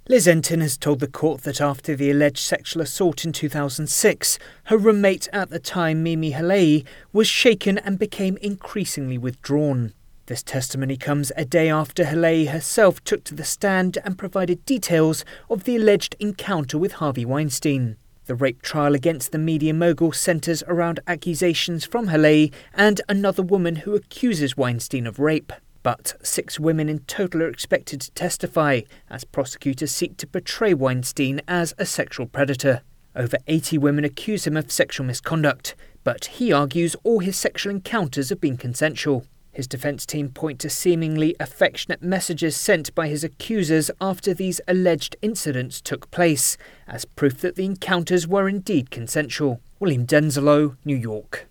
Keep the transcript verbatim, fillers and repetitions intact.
Liz Enton has told the court that after the alleged sexual assault in two thousand six, her roommate at the time, Mimi Halei, was shaken and became increasingly withdrawn. This testimony comes a day after Halei herself took to the stand and provided details of the alleged encounter with Harvey Weinstein. The rape trial against the media mogul centres around accusations from Halei and another woman who accuses Weinstein of rape. But six women in total are expected to testify, as prosecutors seek to portray Weinstein as a sexual predator. Over eighty women accuse him of sexual misconduct, but he argues all his sexual encounters have been consensual. His defence team point to seemingly affectionate messages sent by his accusers after these alleged incidents took place, as proof that the encounters were indeed consensual. William Denzelo, New York.